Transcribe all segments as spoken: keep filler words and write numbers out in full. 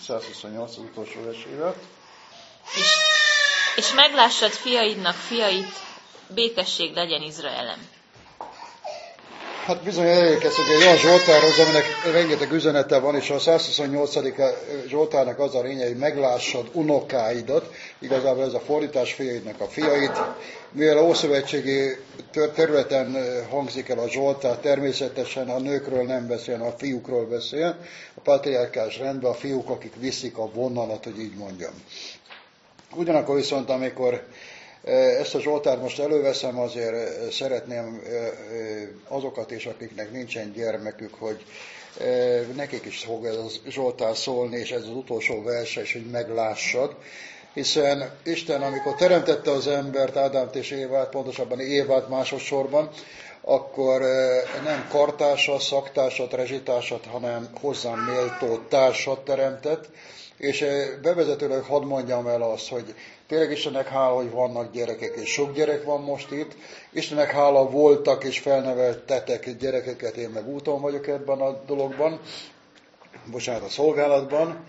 százhuszonnyolc az utolsó versével. És, és meglássad fiaidnak fiait, békesség legyen Izraelem. Hát bizony elérkeztünk egy olyan Zsoltárhoz, aminek rengeteg üzenete van, és a százhuszonnyolcadik Zsoltárnak az a lényeg, hogy meglássad unokáidat, igazából ez a fordítás fiaidnak a fiait. Mivel a ószövetségi területen hangzik el a Zsoltár, természetesen a nőkről nem beszél, a fiúkról beszél. A patriarkás rendben a fiúk, akik viszik a vonalat, hogy így mondjam. Ugyanakkor viszont, amikor ezt a Zsoltárt most előveszem, azért szeretném azokat is, akiknek nincsen gyermekük, hogy nekik is fog ez a Zsoltár szólni, és ez az utolsó verse is, hogy meglássad. Hiszen Isten, amikor teremtette az embert, Ádámt és Évát, pontosabban Évát másodszorban, akkor nem kartársat, szaktársat, rezsitársat, hanem hozzám méltó társat teremtett. És bevezetőleg hadd mondjam el azt, hogy tényleg Istennek hála, hogy vannak gyerekek, és sok gyerek van most itt. Istennek hála, voltak és felneveltetek gyerekeket, én meg úton vagyok ebben a dologban, bocsánat, a szolgálatban,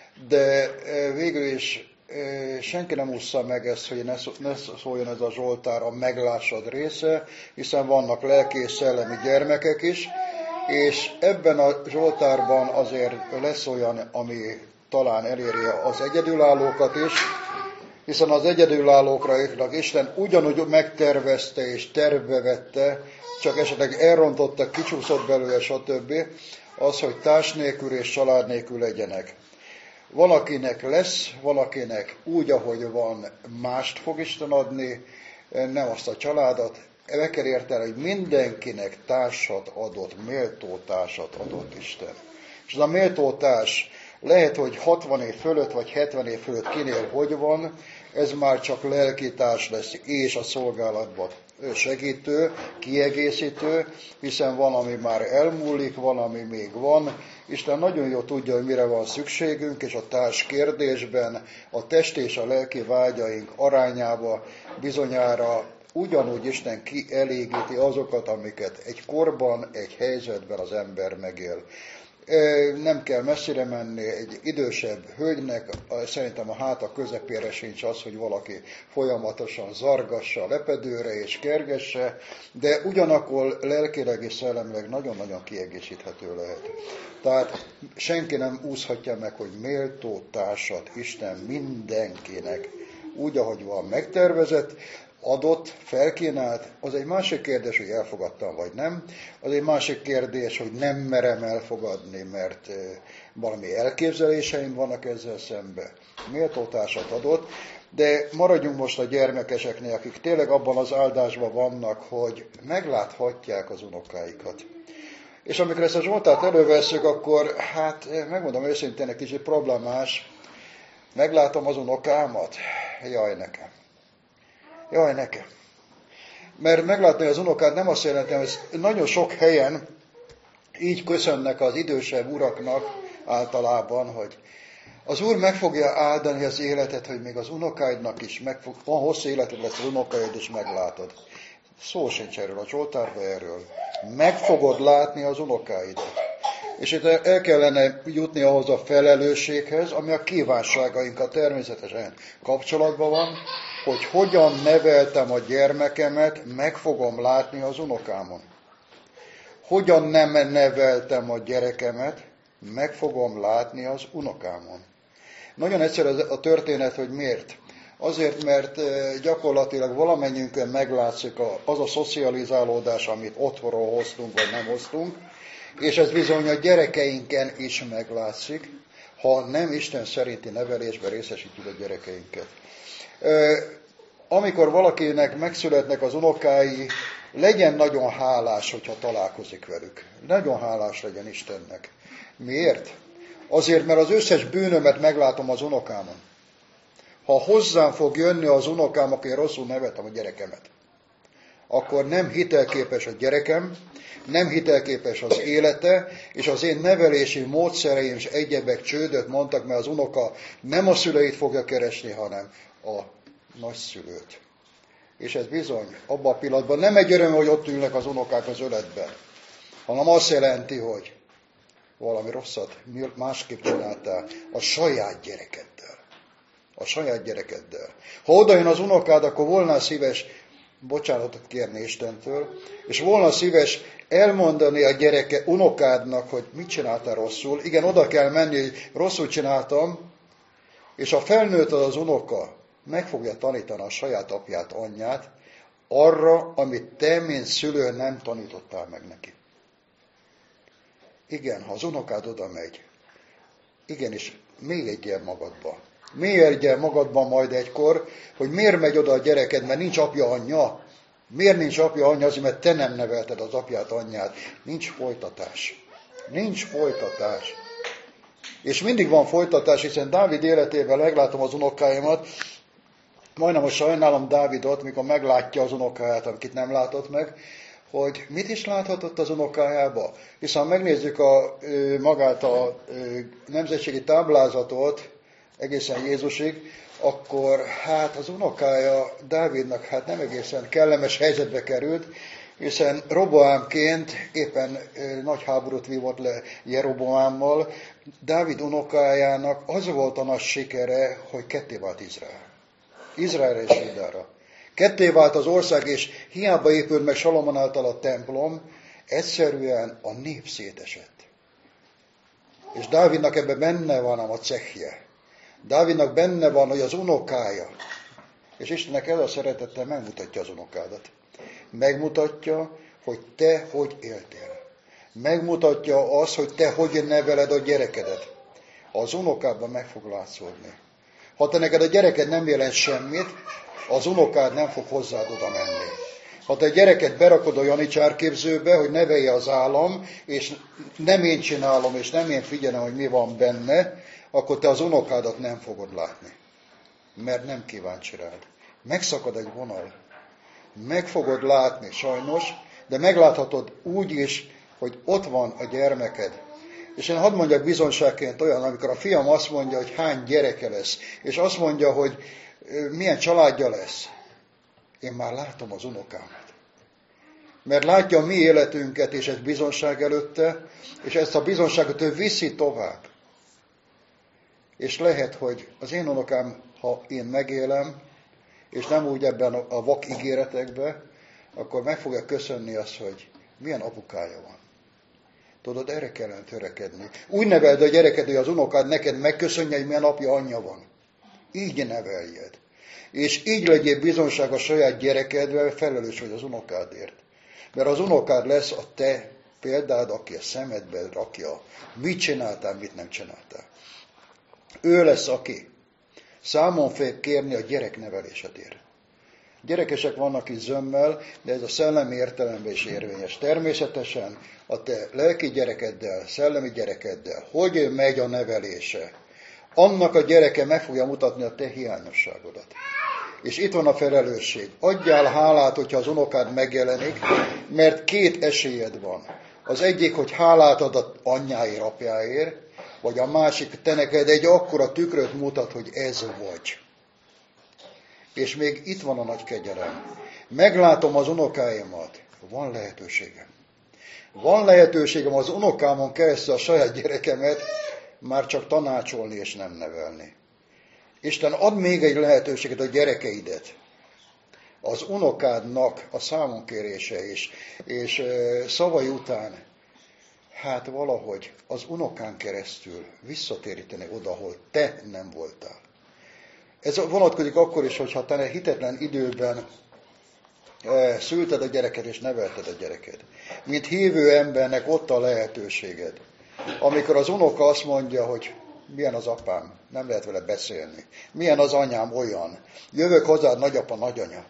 de végül is senki nem ússza meg ezt, hogy ne szóljon ez a Zsoltár a meglássad része, hiszen vannak lelki és szellemi gyermekek is, és ebben a Zsoltárban azért lesz olyan, ami talán eléri az egyedülállókat is, hiszen az egyedülállókra Isten ugyanúgy megtervezte és tervbe vette, csak esetleg elrontotta, kicsúszott belőle, stb. Az, hogy társ nélkül és család nélkül legyenek. Valakinek lesz, valakinek úgy, ahogy van, mást fog Isten adni, nem azt a családot. Meg kell érteni, hogy mindenkinek társat adott, méltó társat adott Isten. És ez a méltó társ lehet, hogy hatvan év fölött, vagy hetven év fölött kinél hogy van, ez már csak lelkitárs lesz, és a szolgálatban segítő, kiegészítő, hiszen van, ami már elmúlik, van, ami még van. Isten nagyon jól tudja, hogy mire van szükségünk, és a társ kérdésben, a test és a lelki vágyaink arányába bizonyára ugyanúgy Isten kielégíti azokat, amiket egy korban, egy helyzetben az ember megél. Nem kell messzire menni, egy idősebb hölgynek szerintem a háta közepére sincs az, hogy valaki folyamatosan zargassa a lepedőre és kergesse, de ugyanakkor lelkileg és szellemileg nagyon-nagyon kiegészíthető lehet. Tehát senki nem úszhatja meg, hogy méltó társat Isten mindenkinek úgy, ahogy van megtervezett, adott, felkínált, az egy másik kérdés, hogy elfogadtam vagy nem, az egy másik kérdés, hogy nem merem elfogadni, mert valami elképzeléseim vannak ezzel szembe. Méltó társat adott, de maradjunk most a gyermekeseknél, akik tényleg abban az áldásban vannak, hogy megláthatják az unokáikat. És amikor ezt a Zsoltárt elővesszük, akkor hát megmondom őszintén, egy kicsit problémás, meglátom az unokámat, jaj nekem. Jaj, nekem. Mert meglátni az unokát nem azt jelenti, hogy nagyon sok helyen így köszönnek az idősebb uraknak általában, hogy az Úr meg fogja áldani az életet, hogy még az unokáidnak is meg fog, van hosszú életed lesz az unokáid, és meglátod. Szó sincs erről a Zsoltárban erről. Meg fogod látni az unokáidat. És itt el kellene jutni ahhoz a felelősséghez, ami a kívánságainkkal természetesen kapcsolatban van, hogy hogyan neveltem a gyermekemet, meg fogom látni az unokámon. Hogyan nem neveltem a gyerekemet, meg fogom látni az unokámon. Nagyon egyszerű a történet, hogy miért. Azért, mert gyakorlatilag valamennyiünkön meglátszik az a szocializálódás, amit otthonról hoztunk, vagy nem hoztunk, és ez bizony a gyerekeinken is meglátszik, ha nem Isten szerinti nevelésben részesítjük a gyerekeinket. Amikor valakinek megszületnek az unokái, legyen nagyon hálás, hogyha találkozik velük. Nagyon hálás legyen Istennek. Miért? Azért, mert az összes bűnömet meglátom az unokámon. Ha hozzám fog jönni az unokám, aki rosszul neveltem a gyerekemet, akkor nem hitelképes a gyerekem, nem hitelképes az élete, és az én nevelési módszereim és egyebek csődöt mondtak, mert az unoka nem a szüleit fogja keresni, hanem a nagyszülőt. És ez bizony, abban a pillanatban nem egy öröm, hogy ott ülnek az unokák az öletben, hanem azt jelenti, hogy valami rosszat másképp csináltál a saját gyerekeddel. A saját gyerekeddel. Ha odajön az unokád, akkor volna szíves bocsánatot kérni Istentől, és volna szíves elmondani a gyereke unokádnak, hogy mit csináltál rosszul. Igen, oda kell menni, hogy rosszul csináltam, és a felnőtt az unoka meg fogja tanítani a saját apját, anyját arra, amit te, mint szülő nem tanítottál meg neki. Igen, ha az unokád oda megy, igenis, mélyedjél magadba. Mélyedjél magadban majd egykor, hogy miért megy oda a gyereked, mert nincs apja, anyja. Miért nincs apja, anyja? Azért, mert te nem nevelted az apját, anyját. Nincs folytatás. Nincs folytatás. És mindig van folytatás, hiszen Dávid életében meglátom az unokáimat, majdnem most sajnálom Dávidot, mikor meglátja az unokáját, akit nem látott meg, hogy mit is láthatott az unokájába. Hiszen megnézzük a, magát a nemzetségi táblázatot, egészen Jézusig, akkor hát az unokája Dávidnak hát nem egészen kellemes helyzetbe került, hiszen Roboámként éppen nagy háborút vívott le Jeroboámmal. Dávid unokájának az volt a nagy sikere, hogy ketté vált Izrael. Izraelre és Júdára. Ketté vált az ország, és hiába épült meg Salomon által a templom, egyszerűen a nép szétesett. És Dávidnak ebben benne van a cehje. Dávidnak benne van, hogy az unokája. És Istennek ez a szeretettel megmutatja az unokádat. Megmutatja, hogy te hogy éltél. Megmutatja azt, hogy te hogy neveled a gyerekedet. Az unokádban meg fog látszódni. Ha te neked a gyereked nem jelent semmit, az unokád nem fog hozzád oda menni. Ha te a gyereket berakod a janicsárképzőbe, hogy nevelje az állam, és nem én csinálom, és nem én figyelem, hogy mi van benne, akkor te az unokádat nem fogod látni. Mert nem kíváncsi rád. Megszakad egy vonal. Meg fogod látni, sajnos, de megláthatod úgy is, hogy ott van a gyermeked. És én hadd mondjak bizonságként olyan, amikor a fiam azt mondja, hogy hány gyereke lesz, és azt mondja, hogy milyen családja lesz. Én már látom az unokámat. Mert látja a mi életünket, és ez bizonság előtte, és ezt a bizonságot ő viszi tovább. És lehet, hogy az én unokám, ha én megélem, és nem úgy ebben a vak ígéretekben, akkor meg fogja köszönni azt, hogy milyen apukája van. Tudod, erre kellene törekedni. Úgy neveld a gyereked, hogy az unokád neked megköszönje, hogy milyen apja, anyja van. Így neveljed. És így legyél bizonság a saját gyerekedvel, felelős vagy az unokádért. Mert az unokád lesz a te példád, aki a szemedbe rakja, mit csináltál, mit nem csináltál. Ő lesz, aki számon fog kérni a gyereknevelésedért. Gyerekesek vannak itt zömmel, de ez a szellemi értelemben is érvényes. Természetesen a te lelki gyerekeddel, szellemi gyerekeddel, hogy megy a nevelése, annak a gyereke meg fogja mutatni a te hiányosságodat. És itt van a felelősség. Adjál hálát, hogyha az unokád megjelenik, mert két esélyed van. Az egyik, hogy hálát ad az anyjáért, apjáért, vagy a másik, te neked egy akkora tükröt mutat, hogy ez vagy. És még itt van a nagy kegyelem. Meglátom az unokáimat. Van lehetőségem. Van lehetőségem az unokámon keresztül a saját gyerekemet már csak tanácsolni és nem nevelni. Isten, ad még egy lehetőséget a gyerekeidet. Az unokádnak a számonkérése is, és szavai után, hát valahogy az unokán keresztül visszatéríteni oda, ahol te nem voltál. Ez vonatkozik akkor is, hogyha te hitetlen időben szülted a gyereket és nevelted a gyereket. Mint hívő embernek ott a lehetőséged. Amikor az unoka azt mondja, hogy milyen az apám, nem lehet vele beszélni. Milyen az anyám, olyan. Jövök hozzád, nagyapa, nagyanya.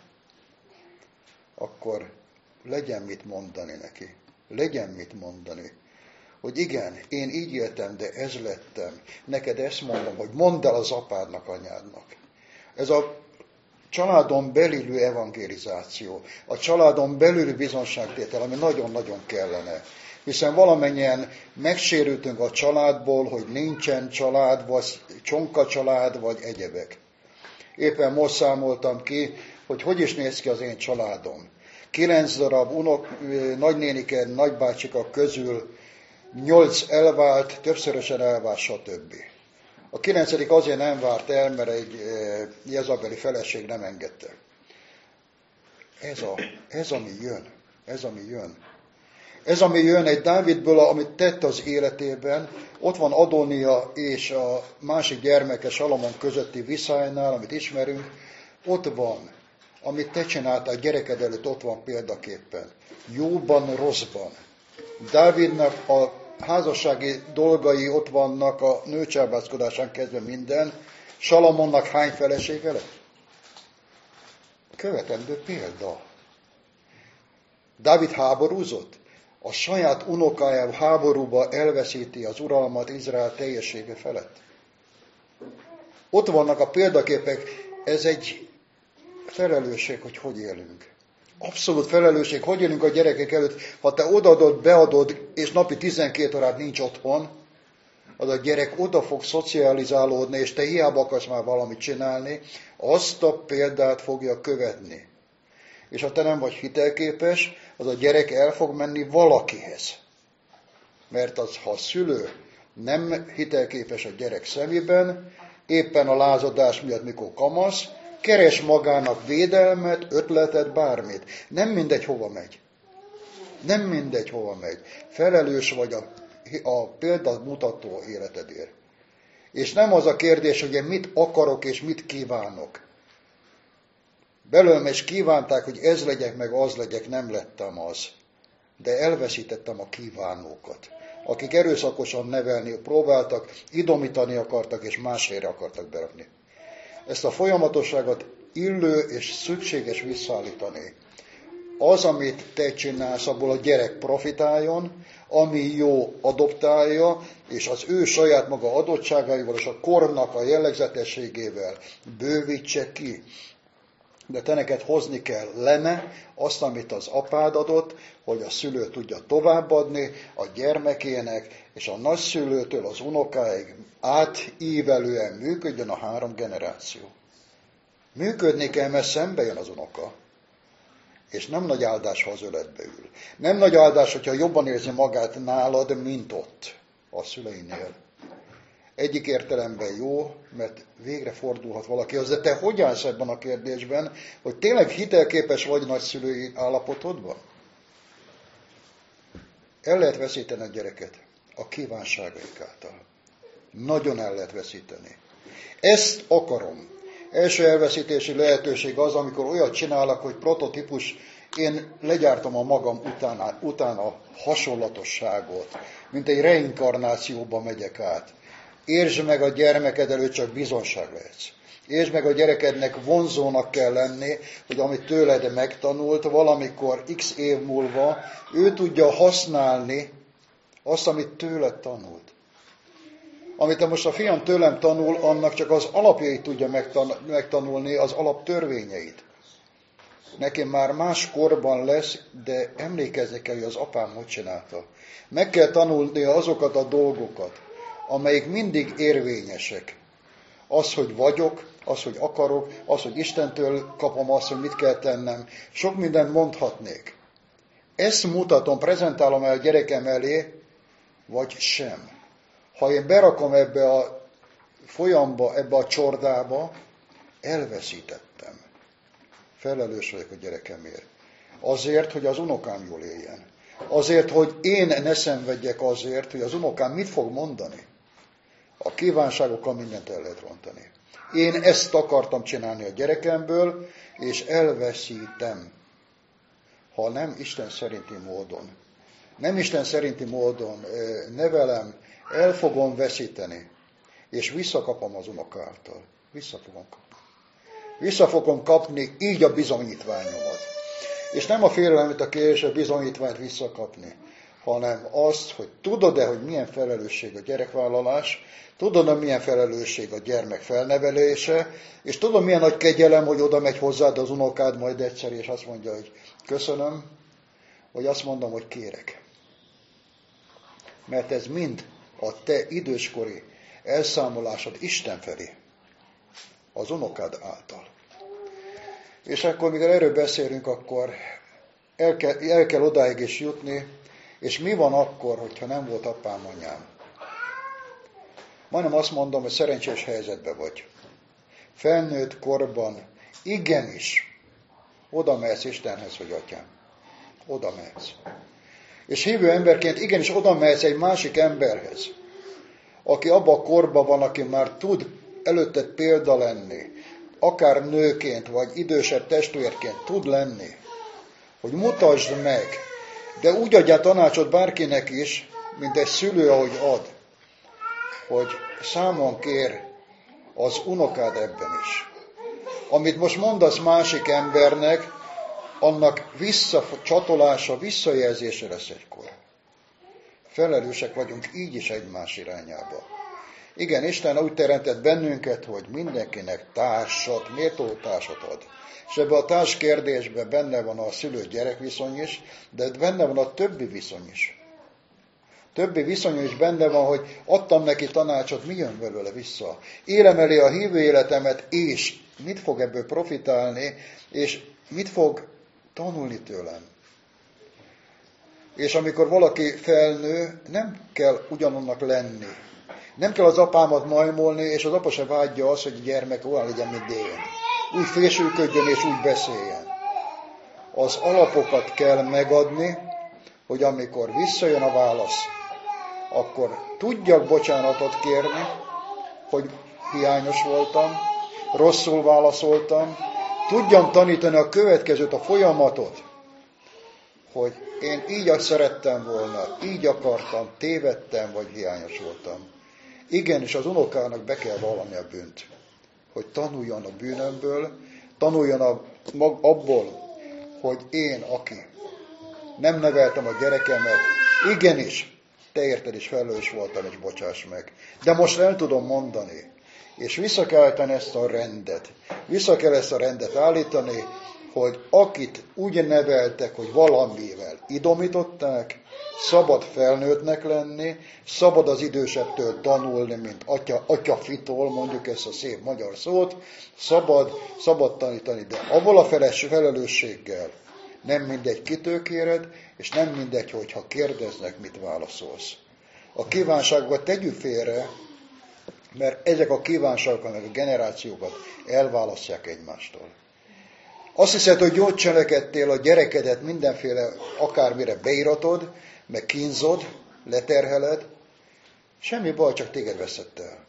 Akkor legyen mit mondani neki. Legyen mit mondani. Hogy igen, én így éltem, de ez lettem. Neked ezt mondom, hogy mondd el az apádnak, anyádnak. Ez a családon belüli evangelizáció, a családon belüli bizonságtétel, ami nagyon-nagyon kellene. Hiszen valamennyien megsérültünk a családból, hogy nincsen család, vagy csonka család, vagy egyebek. Éppen most számoltam ki, hogy hogy is néz ki az én családom. Kilenc darab unok, nagynéniken, nagybácsikak közül nyolc elvált, többszörösen elvált, stb. A kilencedik azért nem várt el, mert egy jezabeli feleség nem engedte. Ez, a, ez ami jön. Ez ami jön. Ez ami jön egy Dávidből, amit tett az életében. Ott van Adónia és a másik gyermeke Salamon közötti viszálynál, amit ismerünk. Ott van, amit te csináltál gyereked előtt, ott van példaképpen. Jóban, rosszban. Dávidnak a házassági dolgai ott vannak, a nőcsábászkodásán kezdve minden. Salamonnak hány felesége lett? Követendő példa. Dávid háborúzott? A saját unokájával háborúba elveszíti az uralmat Izrael teljessége felett. Ott vannak a példaképek, ez egy felelősség, hogy hogy élünk. Abszolút felelősség, hogy élünk a gyerekek előtt. Ha te odaadod, beadod, és napi tizenkét órát nincs otthon, az a gyerek oda fog szocializálódni, és te hiába akarsz már valamit csinálni, azt a példát fogja követni. És ha te nem vagy hitelképes, az a gyerek el fog menni valakihez. Mert az, ha a szülő nem hitelképes a gyerek szemében, éppen a lázadás miatt, mikor kamasz, keres magának védelmet, ötletet, bármit. Nem mindegy, hova megy. Nem mindegy, hova megy. Felelős vagy a, a példamutató életedért. És nem az a kérdés, hogy én mit akarok és mit kívánok. Belőlem is kívánták, hogy ez legyek, meg az legyek, nem lettem az. De elveszítettem a kívánókat. Akik erőszakosan nevelni próbáltak, idomítani akartak, és másfélre akartak berakni. Ezt a folyamatosságot illő és szükséges visszaállítani. Az, amit te csinálsz, abból a gyerek profitáljon, ami jó, adoptálja, és az ő saját maga adottságaival és a kornak a jellegzetességével bővítse ki. De te neked hozni kell lenne azt, amit az apád adott, hogy a szülő tudja továbbadni a gyermekének, és a nagyszülőtől az unokáig átívelően működjön a három generáció. Működni kell, mert szembe jön az unoka. És nem nagy áldás, ha az öletbe ül. Nem nagy áldás, hogyha jobban érzi magát nálad, mint ott, a szüleinél. Egyik értelemben jó, mert végre fordulhat valaki az, de te hogy állsz ebben a kérdésben, hogy tényleg hitelképes vagy nagyszülői állapotodban? El lehet veszíteni a gyereket a kívánságaik által. Nagyon el lehet veszíteni. Ezt akarom. Első elveszítési lehetőség az, amikor olyat csinálok, hogy prototípus, én legyártom a magam után, utána hasonlatosságot, mint egy reinkarnációba megyek át. Értsd meg a gyermeked előtt, csak bizonság lehetsz. Értsd meg a gyerekednek vonzónak kell lenni, hogy amit tőled megtanult, valamikor x év múlva ő tudja használni azt, amit tőled tanult. Amit most a fiam tőlem tanul, annak csak az alapjait tudja megtanulni, az alaptörvényeit. Nekem már más korban lesz, de emlékezni kell, hogy az apám hogy csinálta. Meg kell tanulnia azokat a dolgokat, amelyik mindig érvényesek. Az, hogy vagyok, az, hogy akarok, az, hogy Istentől kapom azt, hogy mit kell tennem. Sok mindent mondhatnék. Ezt mutatom, prezentálom el a gyerekem elé, vagy sem. Ha én berakom ebbe a folyamba, ebbe a csordába, elveszítettem. Felelős vagyok a gyerekemért. Azért, hogy az unokám jól éljen. Azért, hogy én ne szenvedjek azért, hogy az unokám mit fog mondani. A kívánságokkal mindent el lehet rontani. Én ezt akartam csinálni a gyerekemből, és elveszítem. Ha nem Isten szerinti módon. Nem Isten szerinti módon nevelem, el fogom veszíteni. És visszakapom az unokától. Vissza fogom kapni. Vissza fogom kapni így a bizonyítványomat. És nem a félelmet a kérés, a bizonyítványt visszakapni, hanem azt, hogy tudod-e, hogy milyen felelősség a gyerekvállalás, tudod-e, milyen felelősség a gyermek felnevelése, és tudod, milyen nagy kegyelem, hogy oda megy hozzád az unokád majd egyszer, és azt mondja, hogy köszönöm, vagy azt mondom, hogy kérek. Mert ez mind a te időskori elszámolásod Isten felé, az unokád által. És akkor, mikor erről beszélünk, akkor el kell, el kell odáig is jutni, És mi van akkor, hogyha nem volt apám, anyám? Majdnem azt mondom, hogy szerencsés helyzetben vagy. Felnőtt korban igenis oda mehetsz Istenhez, hogy atyám. Oda mehetsz. És hívő emberként igenis oda mehetsz egy másik emberhez, aki abban a korban van, aki már tud előtted példa lenni, akár nőként, vagy idősebb testvérként tud lenni, hogy mutasd meg, de úgy adjál tanácsot bárkinek is, mint egy szülő, ahogy ad, hogy számon kér az unokád ebben is. Amit most mondasz másik embernek, annak visszacsatolása, visszajelzése lesz egykor. Felelősek vagyunk így is egymás irányába. Igen, Isten úgy teremtett bennünket, hogy mindenkinek társat, méltó társat ad. És ebben a társ kérdésben benne van a szülő-gyerek viszony is, de benne van a többi viszony is. Többi viszony is benne van, hogy adtam neki tanácsot, mi jön belőle vissza. Élem elé a hívő életemet, és mit fog ebből profitálni, és mit fog tanulni tőlem. És amikor valaki felnő, nem kell ugyanannak lenni. Nem kell az apámat majmolni, és az apa se vágyja azt, hogy a gyermek olyan legyen, mint én. Úgy fésülködjön és úgy beszéljen. Az alapokat kell megadni, hogy amikor visszajön a válasz, akkor tudjak bocsánatot kérni, hogy hiányos voltam, rosszul válaszoltam, tudjam tanítani a következőt, a folyamatot, hogy én így azt szerettem volna, így akartam, tévedtem, vagy hiányos voltam. Igenis, az unokának be kell vallani a bűnt, hogy tanuljon a bűnömből, tanuljon a, mag, abból, hogy én, aki nem neveltem a gyerekemet, igenis, te érted is felelős voltam, és bocsáss meg. De most el tudom mondani, és vissza kell állítani ezt a rendet. Vissza kell ezt a rendet állítani, hogy akit úgy neveltek, hogy valamivel idomították, szabad felnőttnek lenni, szabad az idősebbtől tanulni, mint atya, atyafitól, mondjuk ezt a szép magyar szót, szabad, szabad tanítani, de avval a felelősséggel nem mindegy, kitől kéred, és nem mindegy, hogyha kérdeznek, mit válaszolsz. A kívánságokat tegyük félre, mert ezek a kívánságok, meg a generációkat elválasztják egymástól. Azt hiszed, hogy jót cselekedtél, a gyerekedet mindenféle akármire beíratod, meg kínzod, leterheled, semmi baj, csak téged veszett el.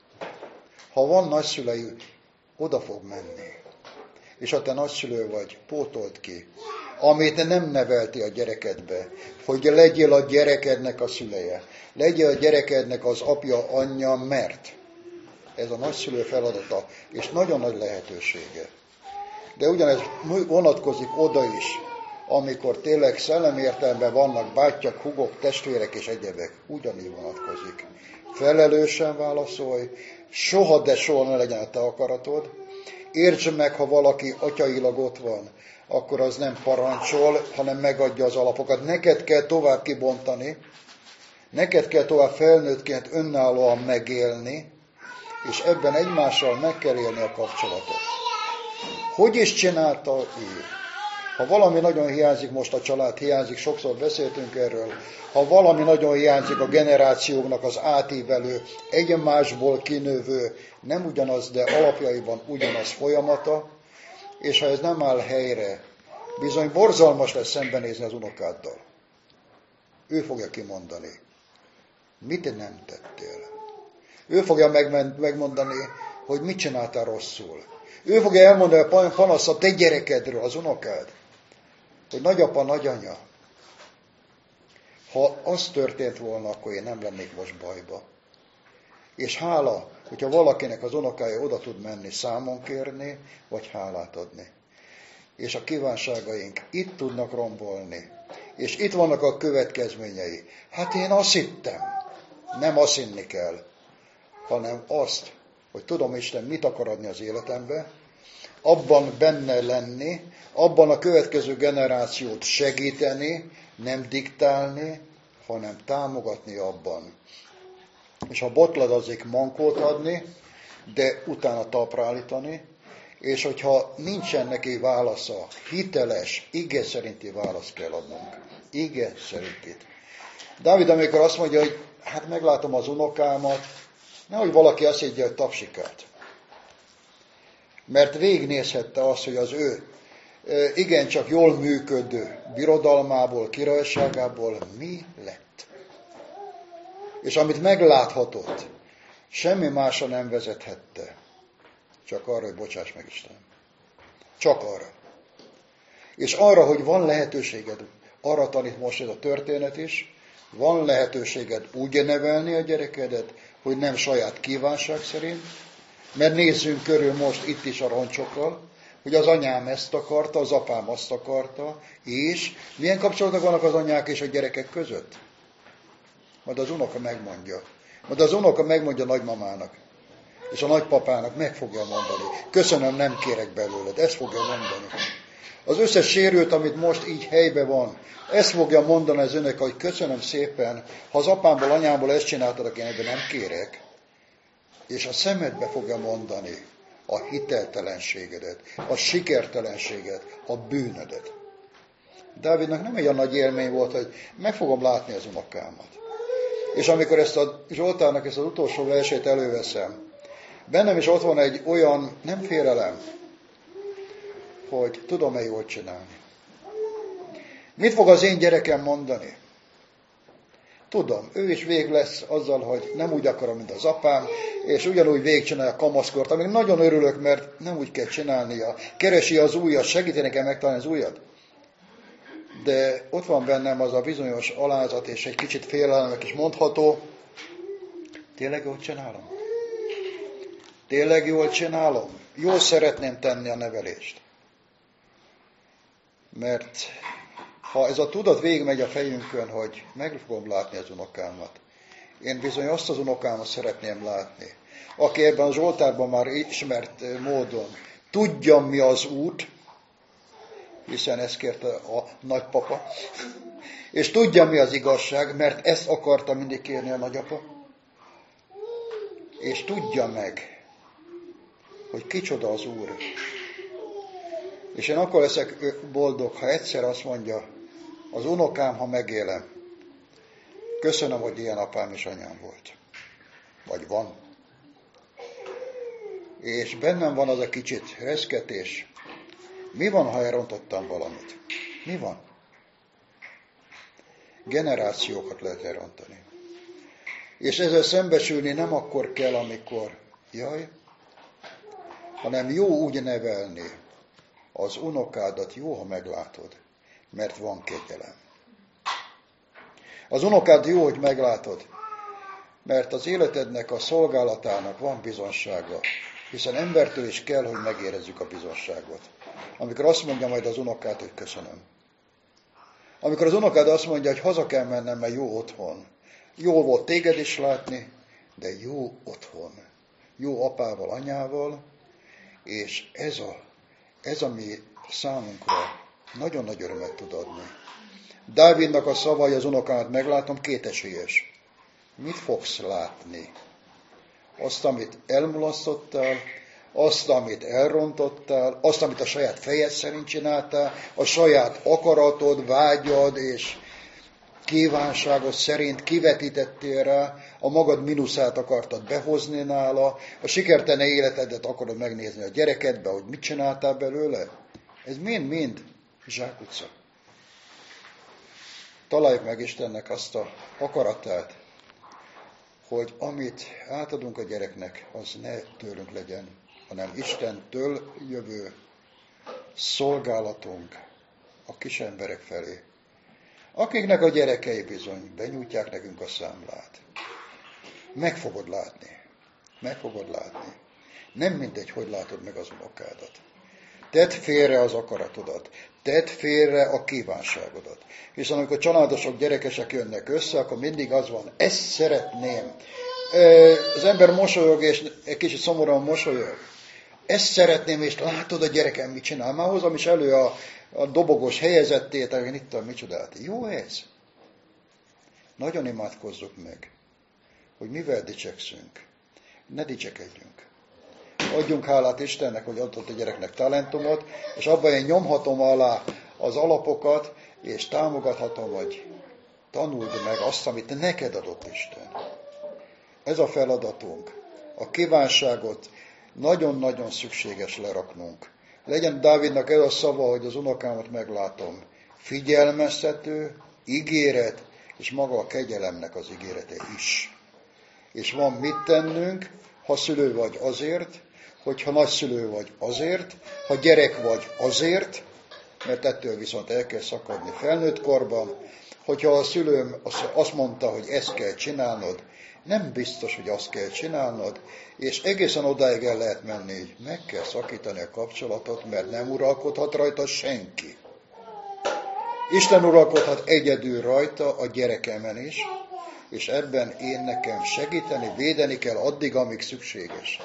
Ha van nagyszülei, oda fog menni. És ha te nagyszülő vagy, pótold ki, amit nem nevelti a gyerekedbe, hogy legyél a gyerekednek a szüleje, legyél a gyerekednek az apja, anyja, mert ez a nagyszülő feladata, és nagyon nagy lehetősége. De ugyanez vonatkozik oda is, amikor tényleg szellemi értelemben vannak bátyák, hugok, testvérek és egyebek, ugyanígy vonatkozik. Felelősen válaszolj, soha, de soha ne legyen a te akaratod. Értsd meg, ha valaki atyailag ott van, akkor az nem parancsol, hanem megadja az alapokat. Neked kell tovább kibontani, neked kell tovább felnőttként önállóan megélni, és ebben egymással meg kell élni a kapcsolatot. Hogy is csinálta ő? Ha valami nagyon hiányzik, most a család hiányzik, sokszor beszéltünk erről, ha valami nagyon hiányzik a generációknak az átívelő, egymásból kinövő, nem ugyanaz, de alapjaiban ugyanaz folyamata, és ha ez nem áll helyre, bizony borzalmas lesz szembenézni az unokáddal. Ő fogja kimondani, mit nem tettél. Ő fogja megmondani, hogy mit csináltál rosszul. Ő fogja elmondani a panasz a te gyerekedről, az unokád, hogy nagyapa, nagyanya, ha az történt volna, akkor én nem lennék most bajba. És hála, hogyha valakinek az unokája oda tud menni számon kérni, vagy hálát adni. És a kívánságaink itt tudnak rombolni. És itt vannak a következményei. Hát én azt hittem, nem azt hinni kell, hanem azt, hogy tudom Isten mit akar adni az életembe, abban benne lenni, abban a következő generációt segíteni, nem diktálni, hanem támogatni abban. És ha botladozik, mankót adni, de utána talpra állítani, és hogyha nincsen neki válasza, hiteles, ige szerinti választ kell adnunk. Ige szerintit. Dávid, amikor azt mondja, hogy hát meglátom az unokámat, nehogy valaki azt higgye, hogy tapsikált. Mert végignézhette azt, hogy az ő igencsak jól működő birodalmából, királyságából mi lett. És amit megláthatott, semmi másra nem vezethette, csak arra, hogy bocsáss meg Istenem. Csak arra. És arra, hogy van lehetőséged, arra tanít most ez a történet is, van lehetőséged úgy nevelni a gyerekedet, hogy nem saját kívánság szerint, mert nézzünk körül most itt is a roncsokkal, hogy az anyám ezt akarta, az apám azt akarta, és milyen kapcsolatok vannak az anyák és a gyerekek között? Majd az unoka megmondja. Majd az unoka megmondja a nagymamának, és a nagypapának meg fogja mondani. Köszönöm, nem kérek belőled. Ezt fogja mondani. Az összes sérült, amit most így helybe van, ezt fogja mondani az önök, hogy köszönöm szépen, ha az apámból, anyámból ezt csináltad, én ebben nem kérek. És a szemedbe fogja mondani a hiteltelenségedet, a sikertelenséget, a bűnödet. Dávidnak nem egy olyan nagy élmény volt, hogy meg fogom látni az unokámat. És amikor ezt a Zsoltárnak ezt az utolsó versét előveszem, bennem is ott van egy olyan, nem félelem, hogy tudom-e jól csinálni. Mit fog az én gyerekem mondani? Tudom, ő is vég lesz azzal, hogy nem úgy akarom, mint az apám, és ugyanúgy végigcsinálja a kamaszkort, amíg nagyon örülök, mert nem úgy kell csinálnia. Keresi az ujjat, segíti nekem megtalálni az ujjat. De ott van bennem az a bizonyos alázat, és egy kicsit félelmek is mondható. Tényleg jól csinálom? Tényleg jól csinálom? Jól szeretném tenni a nevelést. Mert ha ez a tudat végigmegy a fejünkön, hogy meg fogom látni az unokámat, én bizony azt az unokámat szeretném látni, aki ebben a Zsoltárban már ismert módon tudja, mi az út, hiszen ezt kérte a nagypapa, és tudja, mi az igazság, mert ezt akarta mindig kérni a nagyapa, és tudja meg, hogy kicsoda az Úr. És én akkor leszek boldog, ha egyszer azt mondja, az unokám, ha megélem, köszönöm, hogy ilyen apám és anyám volt. Vagy van. És bennem van az a kicsit reszketés. Mi van, ha elrontottam valamit? Mi van? Generációkat lehet elrontani. És ezzel szembesülni nem akkor kell, amikor jaj, hanem jó úgy nevelni az unokádat, jó, ha meglátod, mert van kegyelem. Az unokád jó, hogy meglátod, mert az életednek, a szolgálatának van bizonsága, hiszen embertől is kell, hogy megérezzük a bizonságot. Amikor azt mondja majd az unokád, hogy köszönöm. Amikor az unokád azt mondja, hogy haza kell mennem, mert jó otthon. Jó volt téged is látni, de jó otthon. Jó apával, anyával, és ez, a, ez ami számunkra nagyon nagy örömet tud adni. Dávidnak a szavai az unokámat meglátom, kétesélyes. Mit fogsz látni? Azt, amit elmulasztottál, azt, amit elrontottál, azt, amit a saját fejed szerint csináltál, a saját akaratod, vágyad és kívánságod szerint kivetítettél rá, a magad mínuszát akartad behozni nála, a sikertelen életedet akarod megnézni a gyerekedbe, hogy mit csináltál belőle. Ez mind-mind zsákutca. Találjuk meg Istennek azt a akaratát, hogy amit átadunk a gyereknek, az ne tőlünk legyen, hanem Istentől jövő szolgálatunk a kis emberek felé, akiknek a gyerekei bizony benyújtják nekünk a számlát. Meg fogod látni. Meg fogod látni. Nem mindegy, hogy látod meg az unokádat. Tedd félre az akaratodat. Tedd félre a kívánságodat. Hiszen amikor családosok, gyerekesek jönnek össze, akkor mindig az van, ezt szeretném. Az ember mosolyog, és egy kicsit szomorúan mosolyog. Ezt szeretném, és látod a gyerekem mit csinál. Már hozom is elő a, a dobogos helyezettét, hogy itt tudom, micsodát. Jó ez? Nagyon imádkozzuk meg, hogy mivel dicsekszünk. Ne dicsekedjünk. Adjunk hálát Istennek, hogy adott a gyereknek talentumot, és abban én nyomhatom alá az alapokat, és támogathatom, hogy Tanuld meg azt, amit neked adott Isten. Ez a feladatunk. A kívánságot nagyon-nagyon szükséges leraknunk. Legyen Dávidnak ez a szava, hogy az unokámat meglátom. Figyelmeztető, ígéret, és maga a kegyelemnek az ígérete is. És van mit tennünk, ha szülő vagy azért, hogyha nagyszülő vagy azért, ha gyerek vagy azért, mert ettől viszont el kell szakadni felnőtt korban, hogyha a szülőm azt mondta, hogy ezt kell csinálnod, nem biztos, hogy azt kell csinálnod, és egészen odáig el lehet menni, hogy meg kell szakítani a kapcsolatot, mert nem uralkodhat rajta senki. Isten uralkodhat egyedül rajta a gyerekemen is, és ebben én nekem segíteni, védeni kell addig, amíg szükséges.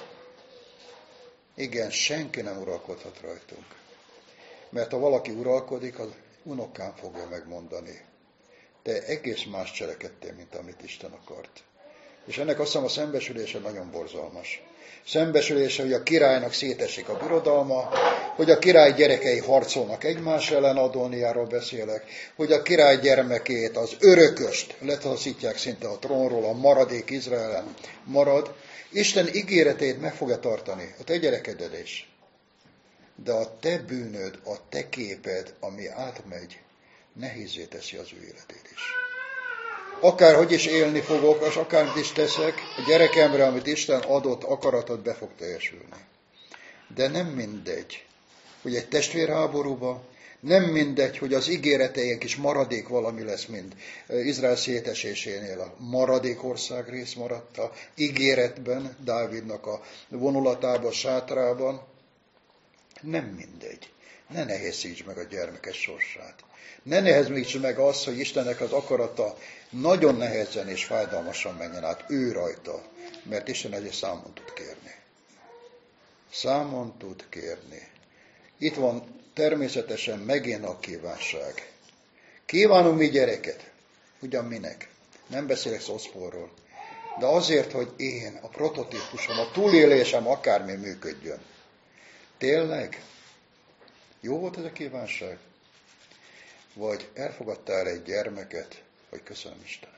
Igen, senki nem uralkodhat rajtunk. Mert ha valaki uralkodik, az unokám fogja megmondani. De egész más cselekedtél, mint amit Isten akart. És ennek azt hiszem a szembesülése nagyon borzalmas. Szembesülése, hogy a királynak szétesik a birodalma, hogy a király gyerekei harcolnak egymás ellen, Adóniáról beszélek, hogy a király gyermekét, az örököst letaszítják szinte a trónról, a maradék Izraelen marad. Isten ígéretét meg fogja tartani, a te gyerekeded is. De a te bűnöd, a te képed, ami átmegy, nehézzé teszi az ő életét is. Akárhogy is élni fogok, és akármit is teszek, a gyerekemre, amit Isten adott, akaratot be fog teljesülni. De nem mindegy, hogy egy testvérháborúba, nem mindegy, hogy az ígéreteink is maradék valami lesz, mint Izrael szétesésénél a maradék országrész maradt a ígéretben, Dávidnak a vonulatában, sátrában. Nem mindegy. Ne nehézíts meg a gyermekes sorsát. Ne nehezíts meg azt, hogy Istennek az akarata nagyon nehezen és fájdalmasan menjen át ő rajta, mert Isten egyre számon tud kérni. Számon tud kérni. Itt van természetesen megint a kívánság. Kívánunk mi gyereket. Ugyan minek? Nem beszélek szoszporról. De azért, hogy én, a prototípusom, a túlélésem akármi működjön. Tényleg? Jó volt ez a kívánság? Vagy elfogadtál egy gyermeket, hogy köszönöm Istenem.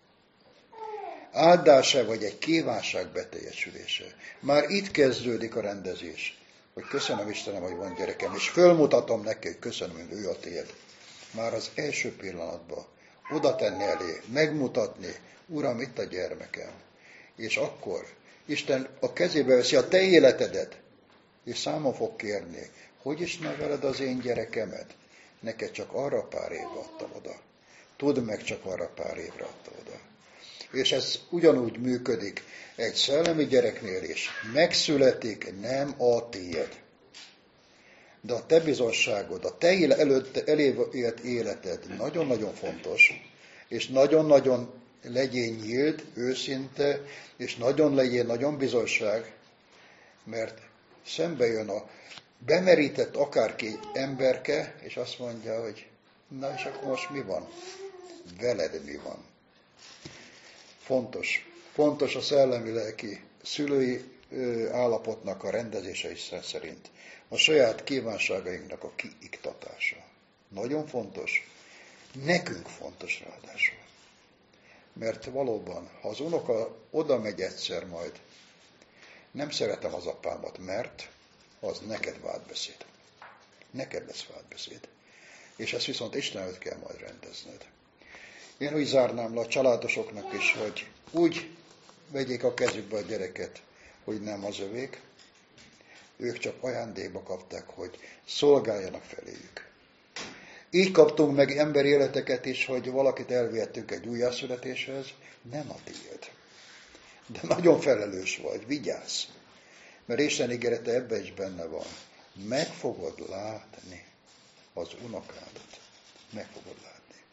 Áldása vagy egy kívánság beteljesülése. Már itt kezdődik a rendezés, hogy köszönöm Istenem, hogy van gyerekem, és fölmutatom neki, hogy köszönöm, hogy ő a tiéd. Már az első pillanatban oda tenni elé, megmutatni, Uram, itt a gyermekem. És akkor Isten a kezébe veszi a te életedet, és számon fog kérni, hogy is neveled az én gyerekemet? Neked csak arra pár évre adtam oda. Tudd meg, csak arra pár évre adtam oda. És ez ugyanúgy működik egy szellemi gyereknél is. Megszületik, nem a tiéd. De a te bizonságod, a te előtte elélt életed nagyon-nagyon fontos, és nagyon-nagyon legyél nyílt, őszinte, és nagyon legyél nagyon bizonság, mert szembe jön a bemerített akárki emberke, és azt mondja, hogy na és akkor most mi van? Veled mi van? Fontos. Fontos a szellemi-lelki szülői állapotnak a rendezése is szerint. A saját kívánságainknak a kiiktatása. Nagyon fontos. Nekünk fontos ráadásul. Mert valóban, ha az unoka oda megy egyszer majd, nem szeretem az apámat, mert az neked vádbeszéd. Neked lesz vádbeszéd. És ezt viszont Isten előtt kell majd rendezned. Én úgy zárnám le a családosoknak is, hogy úgy vegyék a kezükbe a gyereket, hogy nem az övék. Ők csak ajándékba kapták, hogy szolgáljanak feléjük. Így kaptunk meg emberi életeket is, hogy valakit elvihettünk egy újjászületéshez, nem a tiéd. De nagyon felelős vagy, vigyázz. Mert Isten ígérete ebben is benne van. Meg fogod látni az unokádat. Meg fogod látni.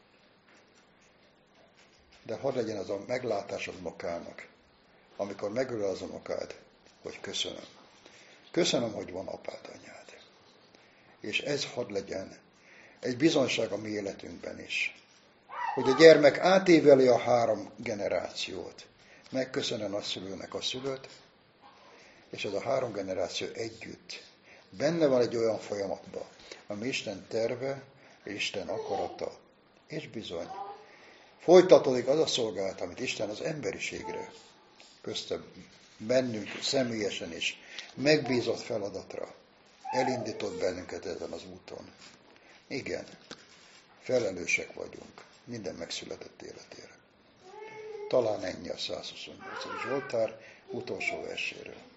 De hadd legyen az a meglátás az unokának, amikor megölel az unokád, hogy köszönöm. Köszönöm, hogy van apád, anyád. És ez hadd legyen egy bizonyság a mi életünkben is. Hogy a gyermek átíveli a három generációt. Megköszönöm a szülőnek a szülőt, és ez a három generáció együtt benne van egy olyan folyamatban, ami Isten terve, Isten akarata, és bizony Folytatódik az a szolgálat, amit Isten az emberiségre, köztem bennünk személyesen is megbízott feladatra elindított bennünket ezen az úton. Igen, felelősek vagyunk minden megszületett életére. Talán ennyi a százhuszonnyolcadik Zsoltár utolsó verséről.